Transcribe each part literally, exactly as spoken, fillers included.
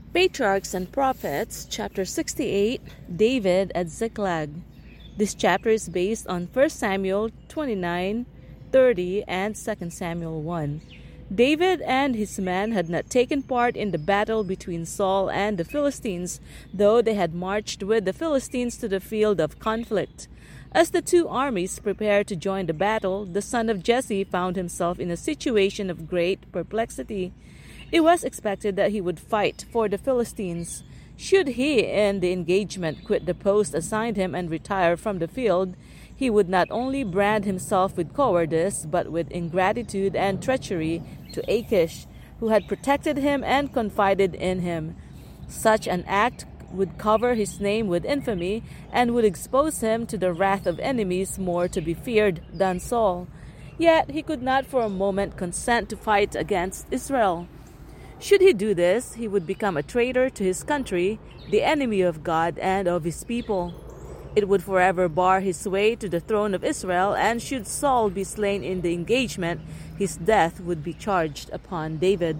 Patriarchs and Prophets, chapter sixty-eight, David at Ziklag. This chapter is based on First Samuel twenty-nine, thirty, and Second Samuel one. David and his men had not taken part in the battle between Saul and the Philistines, though they had marched with the Philistines to the field of conflict. As the two armies prepared to join the battle, the son of Jesse found himself in a situation of great perplexity. It was expected that he would fight for the Philistines. Should he, in the engagement, quit the post assigned him and retire from the field, he would not only brand himself with cowardice, but with ingratitude and treachery to Achish, who had protected him and confided in him. Such an act would cover his name with infamy and would expose him to the wrath of enemies more to be feared than Saul. Yet he could not for a moment consent to fight against Israel. Should he do this, he would become a traitor to his country, the enemy of God and of his people. It would forever bar his way to the throne of Israel, and should Saul be slain in the engagement, his death would be charged upon David.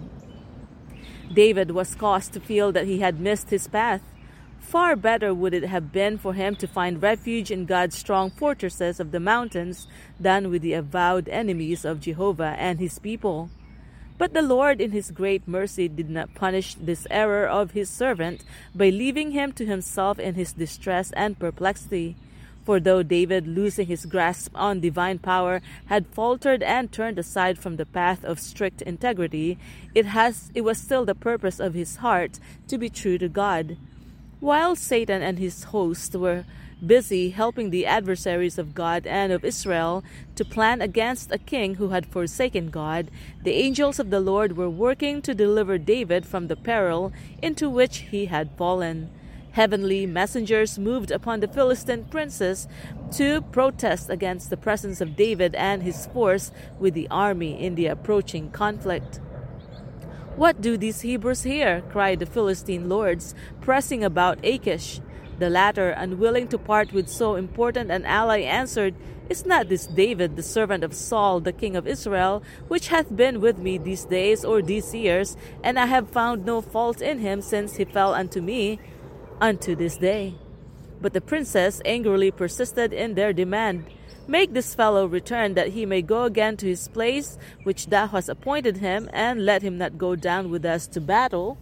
David was caused to feel that he had missed his path. Far better would it have been for him to find refuge in God's strong fortresses of the mountains than with the avowed enemies of Jehovah and his people. But the Lord in his great mercy did not punish this error of his servant by leaving him to himself in his distress and perplexity. For though David, losing his grasp on divine power, had faltered and turned aside from the path of strict integrity, it has it was still the purpose of his heart to be true to God. While Satan and his hosts were busy helping the adversaries of God and of Israel to plan against a king who had forsaken God, the angels of the Lord were working to deliver David from the peril into which he had fallen. Heavenly messengers moved upon the Philistine princes to protest against the presence of David and his force with the army in the approaching conflict. "What do these Hebrews here?" cried the Philistine lords, pressing about Achish. The latter, unwilling to part with so important an ally, answered, "Is not this David, the servant of Saul, the king of Israel, which hath been with me these days or these years, and I have found no fault in him since he fell unto me, unto this day?" But the princes angrily persisted in their demand. "Make this fellow return, that he may go again to his place which thou hast appointed him, and let him not go down with us to battle,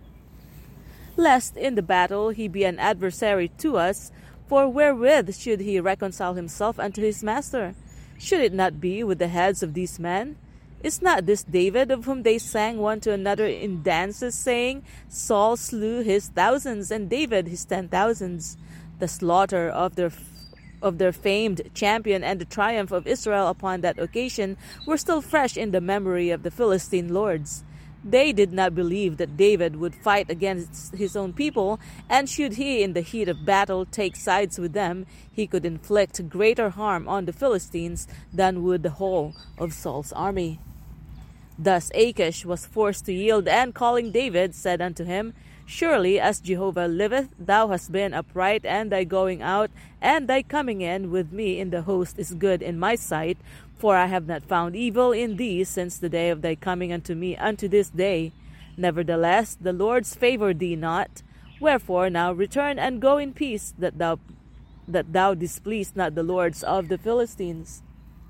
lest in the battle he be an adversary to us, for wherewith should he reconcile himself unto his master? Should it not be with the heads of these men? Is not this David, of whom they sang one to another in dances, saying, Saul slew his thousands, and David his ten thousands? The slaughter of their of their famed champion and the triumph of Israel upon that occasion were still fresh in the memory of the Philistine lords. They did not believe that David would fight against his own people, and should he in the heat of battle take sides with them, he could inflict greater harm on the Philistines than would the whole of Saul's army. Thus Achish was forced to yield, and calling David, said unto him, "Surely as Jehovah liveth, thou hast been upright, and thy going out and thy coming in with me in the host is good in my sight, for I have not found evil in thee since the day of thy coming unto me unto this day. Nevertheless, the Lord's favor thee not. Wherefore now return and go in peace, that thou that thou displease not the lords of the Philistines."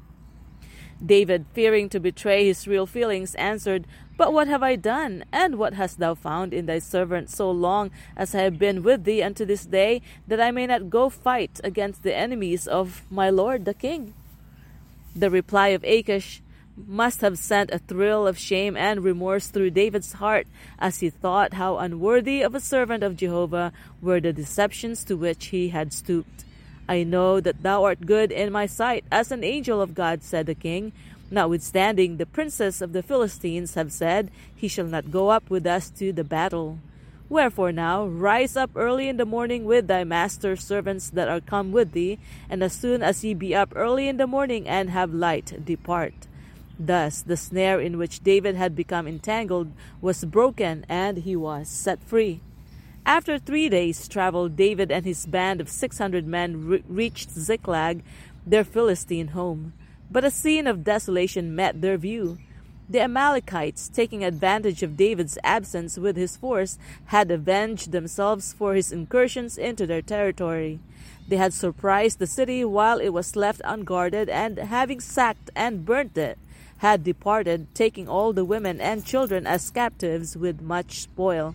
David, fearing to betray his real feelings, answered, "But what have I done? And what hast thou found in thy servant so long as I have been with thee unto this day, that I may not go fight against the enemies of my lord the king?" The reply of Achish must have sent a thrill of shame and remorse through David's heart, as he thought how unworthy of a servant of Jehovah were the deceptions to which he had stooped. "I know that thou art good in my sight, as an angel of God," said the king. "Notwithstanding, the princes of the Philistines have said, He shall not go up with us to the battle. Wherefore now, rise up early in the morning with thy master's servants that are come with thee, and as soon as ye be up early in the morning and have light, depart." Thus the snare in which David had become entangled was broken, and he was set free. After three days' travel, David and his band of six hundred men re- reached Ziklag, their Philistine home. But a scene of desolation met their view. The Amalekites, taking advantage of David's absence with his force, had avenged themselves for his incursions into their territory. They had surprised the city while it was left unguarded, and having sacked and burnt it, had departed, taking all the women and children as captives with much spoil.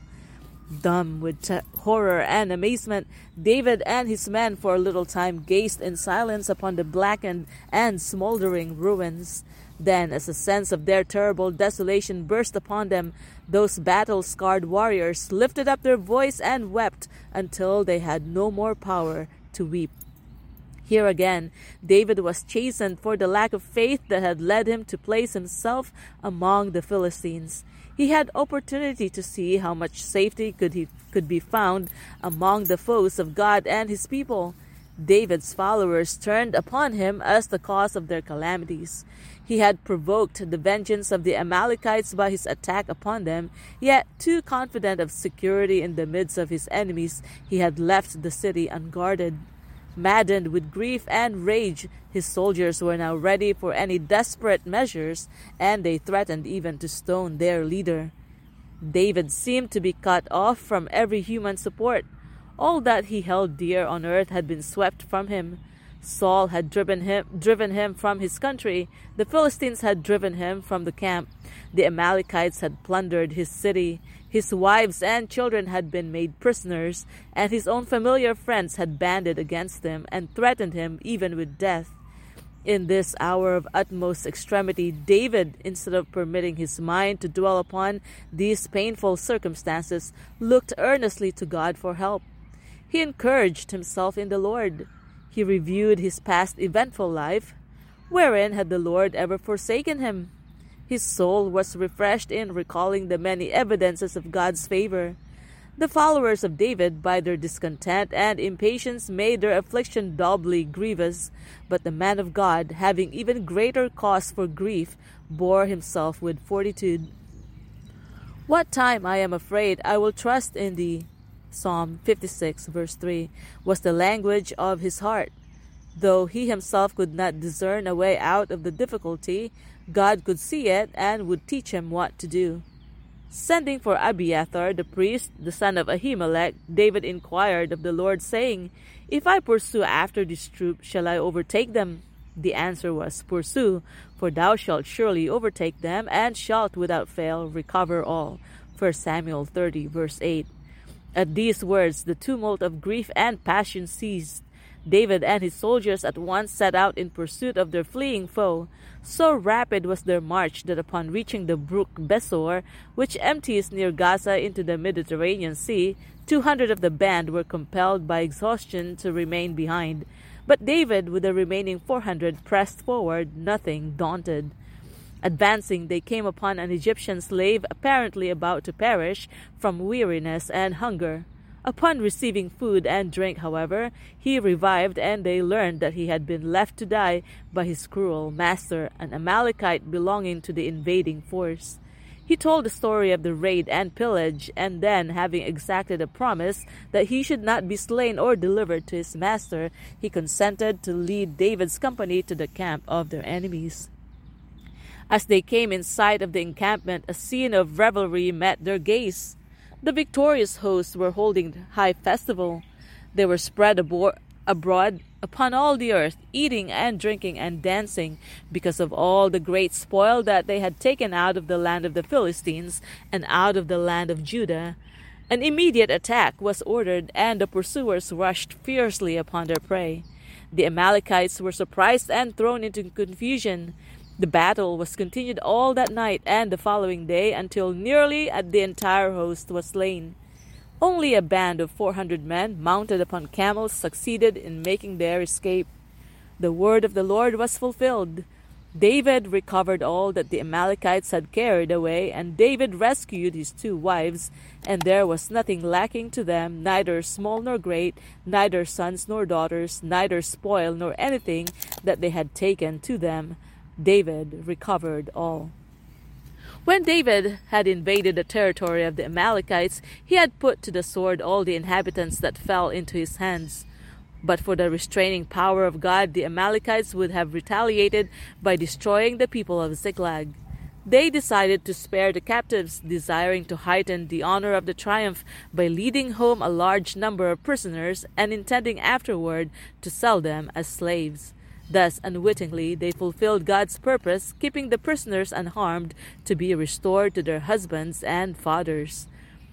Dumb with t- horror and amazement, David and his men for a little time gazed in silence upon the blackened and smoldering ruins. Then, as a sense of their terrible desolation burst upon them, those battle-scarred warriors lifted up their voice and wept until they had no more power to weep. Here again, David was chastened for the lack of faith that had led him to place himself among the Philistines. He had opportunity to see how much safety could he could be found among the foes of God and his people. David's followers turned upon him as the cause of their calamities. He had provoked the vengeance of the Amalekites by his attack upon them, yet too confident of security in the midst of his enemies, he had left the city unguarded. Maddened with grief and rage, his soldiers were now ready for any desperate measures, and they threatened even to stone their leader. David seemed to be cut off from every human support. All that he held dear on earth had been swept from him. Saul had driven him, driven him from his country. The Philistines had driven him from the camp. The Amalekites had plundered his city. His wives and children had been made prisoners, and his own familiar friends had banded against him and threatened him even with death. In this hour of utmost extremity, David, instead of permitting his mind to dwell upon these painful circumstances, looked earnestly to God for help. He encouraged himself in the Lord. He reviewed his past eventful life. Wherein had the Lord ever forsaken him? His soul was refreshed in recalling the many evidences of God's favor. The followers of David, by their discontent and impatience, made their affliction doubly grievous. But the man of God, having even greater cause for grief, bore himself with fortitude. What time I am afraid, I will trust in thee. Psalm fifty-six, verse three, was the language of his heart. Though he himself could not discern a way out of the difficulty, God could see it and would teach him what to do. Sending for Abiathar the priest, the son of Ahimelech, David inquired of the Lord, saying, If I pursue after this troop, shall I overtake them? The answer was, Pursue, for thou shalt surely overtake them, and shalt without fail recover all. First Samuel thirty, verse eight. At these words, the tumult of grief and passion ceased. David and his soldiers at once set out in pursuit of their fleeing foe. So rapid was their march that upon reaching the brook Besor, which empties near Gaza into the Mediterranean Sea, two hundred of the band were compelled by exhaustion to remain behind. But David, with the remaining four hundred, pressed forward, nothing daunted. Advancing, they came upon an Egyptian slave apparently about to perish from weariness and hunger. Upon receiving food and drink, however, he revived, and they learned that he had been left to die by his cruel master, an Amalekite belonging to the invading force. He told the story of the raid and pillage, and then, having exacted a promise that he should not be slain or delivered to his master, he consented to lead David's company to the camp of their enemies. As they came in sight of the encampment, a scene of revelry met their gaze. The victorious hosts were holding high festival. They were spread abo- abroad upon all the earth, eating and drinking and dancing, because of all the great spoil that they had taken out of the land of the Philistines and out of the land of Judah. An immediate attack was ordered, and the pursuers rushed fiercely upon their prey. The Amalekites were surprised and thrown into confusion. The battle was continued all that night and the following day until nearly the entire host was slain. Only a band of four hundred men, mounted upon camels, succeeded in making their escape. The word of the Lord was fulfilled. David recovered all that the Amalekites had carried away, and David rescued his two wives, and there was nothing lacking to them, neither small nor great, neither sons nor daughters, neither spoil nor anything that they had taken to them. David recovered all. When David had invaded the territory of the Amalekites, he had put to the sword all the inhabitants that fell into his hands. But for the restraining power of God, the Amalekites would have retaliated by destroying the people of Ziklag. They decided to spare the captives, desiring to heighten the honor of the triumph by leading home a large number of prisoners and intending afterward to sell them as slaves. Thus, unwittingly, they fulfilled God's purpose, keeping the prisoners unharmed to be restored to their husbands and fathers.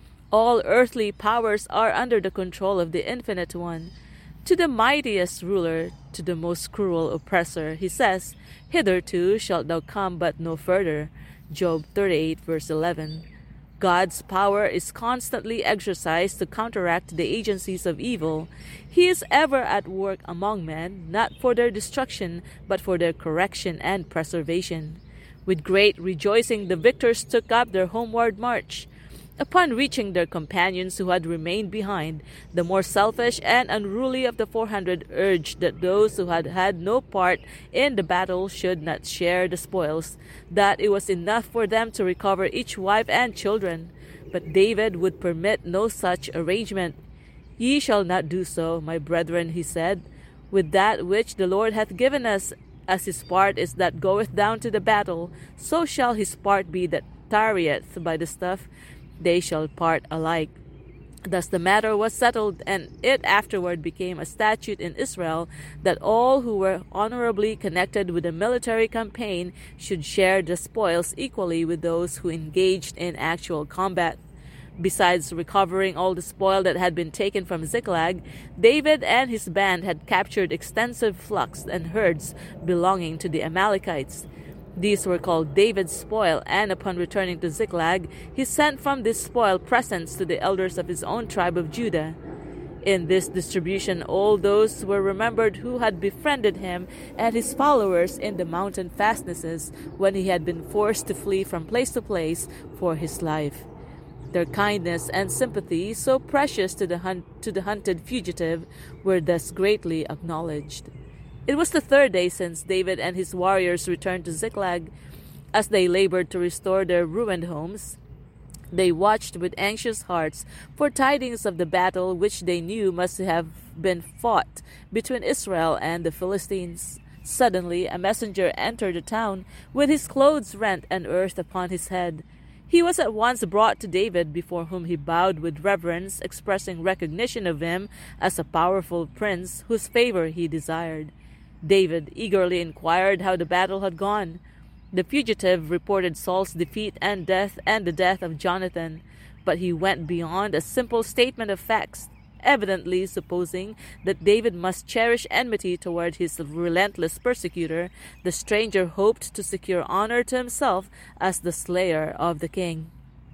All earthly powers are under the control of the Infinite One. To the mightiest ruler, to the most cruel oppressor, he says, "Hitherto shalt thou come, but no further." Job thirty-eight, verse eleven. God's power is constantly exercised to counteract the agencies of evil. He is ever at work among men, not for their destruction, but for their correction and preservation. With great rejoicing, the victors took up their homeward march. Upon reaching their companions who had remained behind, the more selfish and unruly of the four hundred urged that those who had had no part in the battle should not share the spoils, that it was enough for them to recover each wife and children. But David would permit no such arrangement. "Ye shall not do so, my brethren," he said, "with that which the Lord hath given us. As his part is that goeth down to the battle, so shall his part be that tarrieth by the stuff. They shall part alike." Thus the matter was settled, and it afterward became a statute in Israel that all who were honorably connected with a military campaign should share the spoils equally with those who engaged in actual combat. Besides recovering all the spoil that had been taken from Ziklag, David and his band had captured extensive flocks and herds belonging to the Amalekites. These were called David's spoil, and upon returning to Ziklag, he sent from this spoil presents to the elders of his own tribe of Judah. In this distribution, all those were remembered who had befriended him and his followers in the mountain fastnesses when he had been forced to flee from place to place for his life. Their kindness and sympathy, so precious to the, hunt- to the hunted fugitive, were thus greatly acknowledged. It was the third day since David and his warriors returned to Ziklag. As they labored to restore their ruined homes, they watched with anxious hearts for tidings of the battle which they knew must have been fought between Israel and the Philistines. Suddenly a messenger entered the town with his clothes rent and earth upon his head. He was at once brought to David, before whom he bowed with reverence, expressing recognition of him as a powerful prince whose favor he desired. David eagerly inquired how the battle had gone. The fugitive reported Saul's defeat and death and the death of Jonathan, but he went beyond a simple statement of facts, evidently supposing that David must cherish enmity toward his relentless persecutor. The stranger hoped to secure honor to himself as the slayer of the king.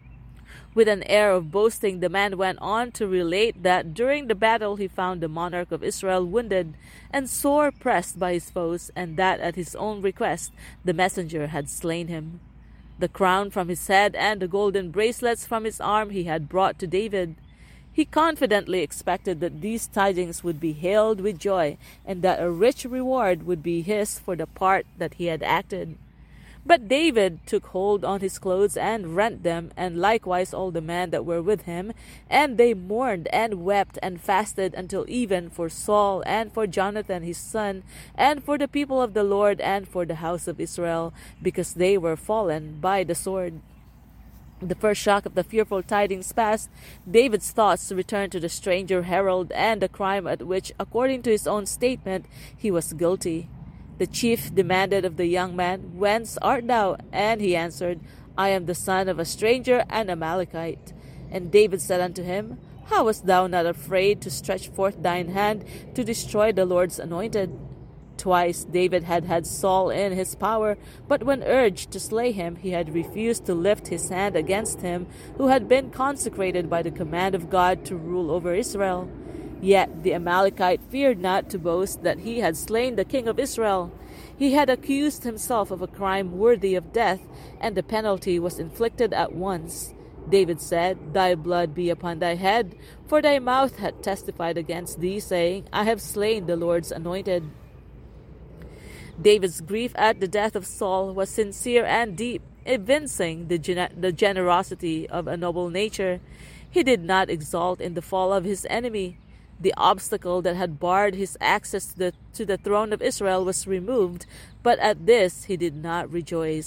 With an air of boasting, the man went on to relate that during the battle he found the monarch of Israel wounded and sore pressed by his foes, and that at his own request the messenger had slain him. The crown from his head and the golden bracelets from his arm he had brought to David. He confidently expected that these tidings would be hailed with joy, and that a rich reward would be his for the part that he had acted. But David took hold on his clothes and rent them, and likewise all the men that were with him. And they mourned and wept and fasted until even for Saul and for Jonathan his son, and for the people of the Lord and for the house of Israel, because they were fallen by the sword. The first shock of the fearful tidings past, David's thoughts returned to the stranger herald and the crime at which, according to his own statement, he was guilty. The chief demanded of the young man, "Whence art thou?" And he answered, "I am the son of a stranger, an Amalekite." And David said unto him, "How wast thou not afraid to stretch forth thine hand to destroy the Lord's anointed?" Twice David had had Saul in his power, but when urged to slay him, he had refused to lift his hand against him who had been consecrated by the command of God to rule over Israel. Yet the Amalekite feared not to boast that he had slain the king of Israel. He had accused himself of a crime worthy of death, and the penalty was inflicted at once. David said, "Thy blood be upon thy head, for thy mouth hath testified against thee, saying, I have slain the Lord's anointed." David's grief at the death of Saul was sincere and deep, evincing the, gen- the generosity of a noble nature. He did not exult in the fall of his enemy. The obstacle that had barred his access to the, to the throne of Israel was removed, but at this he did not rejoice.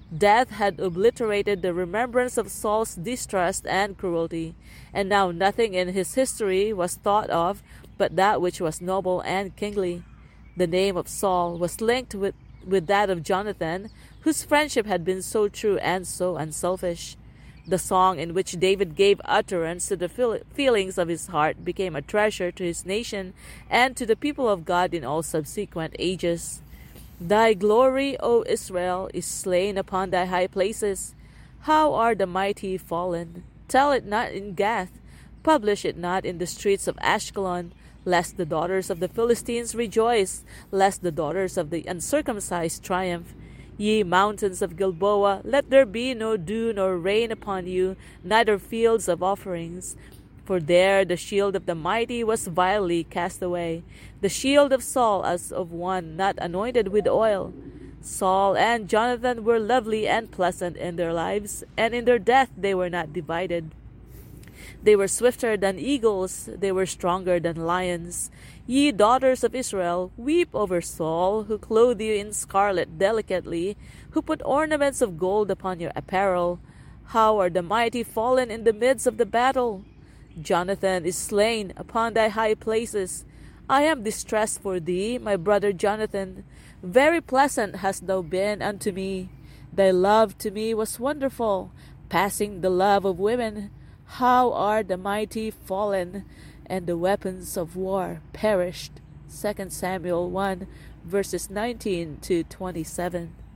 Death had obliterated the remembrance of Saul's distrust and cruelty, and now nothing in his history was thought of but that which was noble and kingly. The name of Saul was linked with, with that of Jonathan, whose friendship had been so true and so unselfish. The song in which David gave utterance to the feel- feelings of his heart became a treasure to his nation and to the people of God in all subsequent ages. Thy glory, O Israel, is slain upon thy high places. How are the mighty fallen? Tell it not in Gath, publish it not in the streets of Ashkelon, lest the daughters of the Philistines rejoice, lest the daughters of the uncircumcised triumph. Ye mountains of Gilboa, let there be no dew nor rain upon you, neither fields of offerings. For there the shield of the mighty was vilely cast away, the shield of Saul as of one not anointed with oil. Saul and Jonathan were lovely and pleasant in their lives, and in their death they were not divided. They were swifter than eagles, they were stronger than lions. Ye daughters of Israel, weep over Saul, who clothed you in scarlet delicately, who put ornaments of gold upon your apparel. How are the mighty fallen in the midst of the battle? Jonathan is slain upon thy high places. I am distressed for thee, my brother Jonathan. Very pleasant hast thou been unto me. Thy love to me was wonderful, passing the love of women. How are the mighty fallen, and the weapons of war perished. Second Samuel one, verses nineteen to twenty-seven.